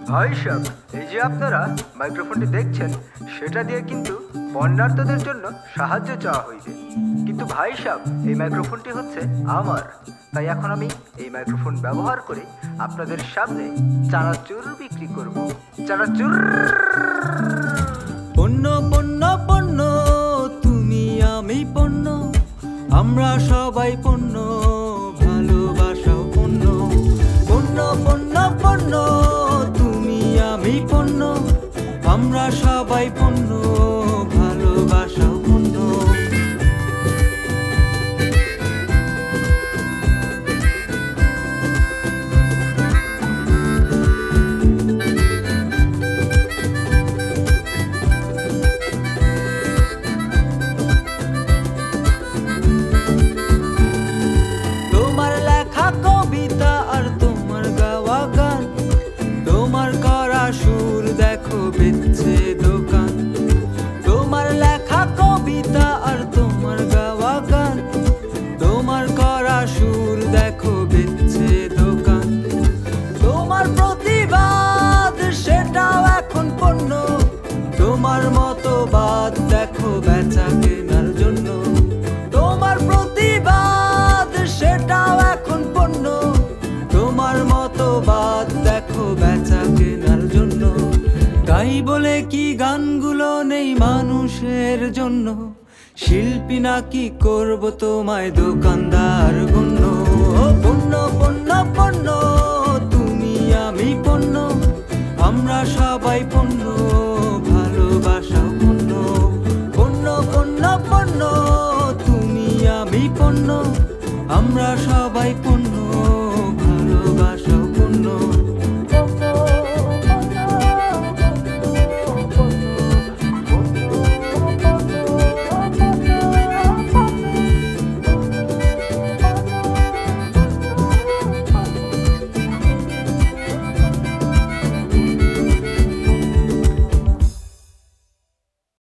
ভাই সাহেব, এই যে আপনারা মাইক্রোফোনটি দেখছেন, সেটা দিয়ে কিন্তু বন্যার্তদের জন্য সাহায্য চাওয়া হয়েছে। কিন্তু ভাই সাহেব, এই মাইক্রোফোনটি হচ্ছে আমার, তাই এখন আমি এই মাইক্রোফোন ব্যবহার করে আপনাদের সামনে চানাচুর বিক্রি করব। চানাচুর। পণ্য পণ্য পণ্য, তুমি আমি পণ্য, আমরা সবাই পণ্য, ভালোবাসাও পণ্য। পণ্য পণ্য পণ্য, তুমি আমি পণ্য, আমরা সবাই পণ্য, ভালোবাসাও পণ্য। তোমার লেখা কবিতা আর তোমার গাওয়া গান, তোমার করা সুর দেখো বেচছে দোকান। তোমার লেখা কবিতা আর তোমার গাওয়া গান, তোমার করা সুর দেখো বেচছে দোকান। তোমার প্রতিবাদ সেটাও এখন পণ্য, তোমার মতবাদ দেখো বেচা কেনার জন্য। তোমার প্রতিবাদ সেটাও এখন পণ্য, তোমার মতবাদ দেখো বেচা কেনার জন্য। তাই বলে কি গানগুলো নেই মানুষের জন্য? শিল্পী নাকি করব তোমায় দোকানদার গণ্য? পণ্য পণ্য পণ্য, তুমি আমি পণ্য, আমরা সবাই পণ্য, ভালোবাসাও পণ্য। পণ্য পণ্য পণ্য, তুমি আমি পণ্য, আমরা সবাই পণ্য।